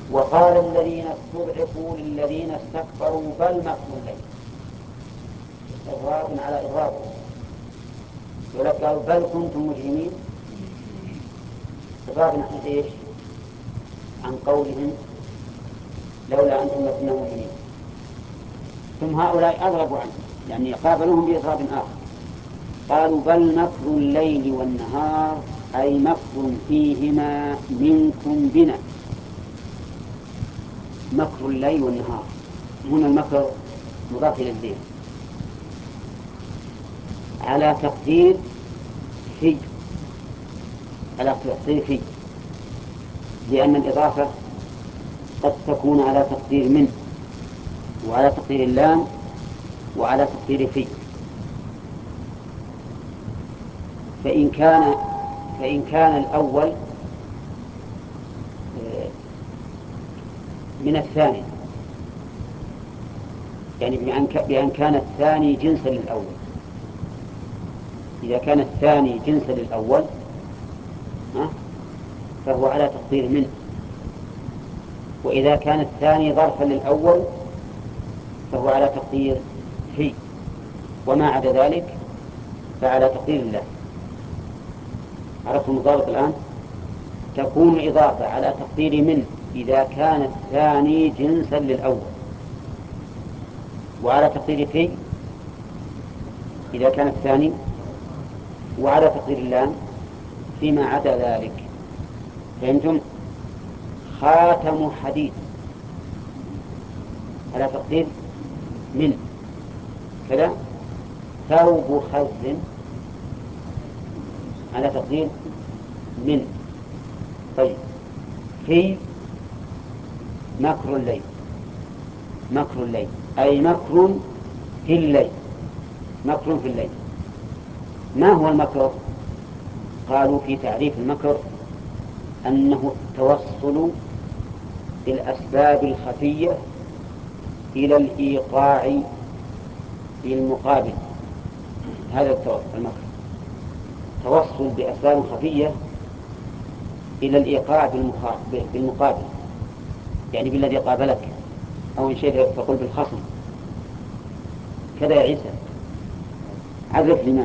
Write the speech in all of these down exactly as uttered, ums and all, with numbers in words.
وقال الذين استضعفوا للذين استكبروا بل مكر الليل، إضراب على إضراب، ولقالوا بل كنتم مجرمين، إضراب عن إيش؟ عن قولهم لولا أنتم لكنا مؤمنين. ثم هؤلاء أضربوا عنه، يعني قابلوهم بإضراب آخر، قالوا بل مكر الليل والنهار أي مكر فيهما منكم بنا. مكر الليل والنهار، هنا المكر مضاف إلى الليل على تقدير في، على تقدير في، لأن الإضافة قد تكون على تقدير من، وعلى تقدير اللام، وعلى تقدير في. فإن كان فإن كان الأول من الثاني، يعني بأن كان الثاني جنسا للأول، إذا كان الثاني جنسا للأول فهو على تقدير من، وإذا كان الثاني ظرفا للأول فهو على تقدير في، وما عدا ذلك فعلى تقدير الله. عرفتم الضابط الآن؟ تكون إضافة على تقدير من إذا كان الثاني جنسا للأول، وعلى تقدير في إذا كان الثاني، وعلى تقدير اللام فيما عدا ذلك. فهمتم؟ خاتم حديد على تقدير من كذا، ثوب خز على تقدير من. طيب، في مكر الليل، مكر الليل أي مكر في الليل، مكر في الليل. ما هو المكر؟ قالوا في تعريف المكر أنه التوصل بالأسباب الخفية إلى الإيقاع بالمقابل. هذا المكر، توصل بأسباب خفية إلى الإيقاع بالمقابل، يعني بالذي قابلك، أو إن شئت فقل بالخصم. كذا يا عيسى، عرف لنا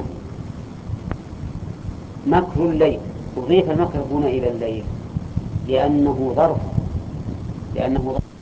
مكر الليل. أضيف المكر هنا إلى الليل لأنه ظرف، لأنه ظرف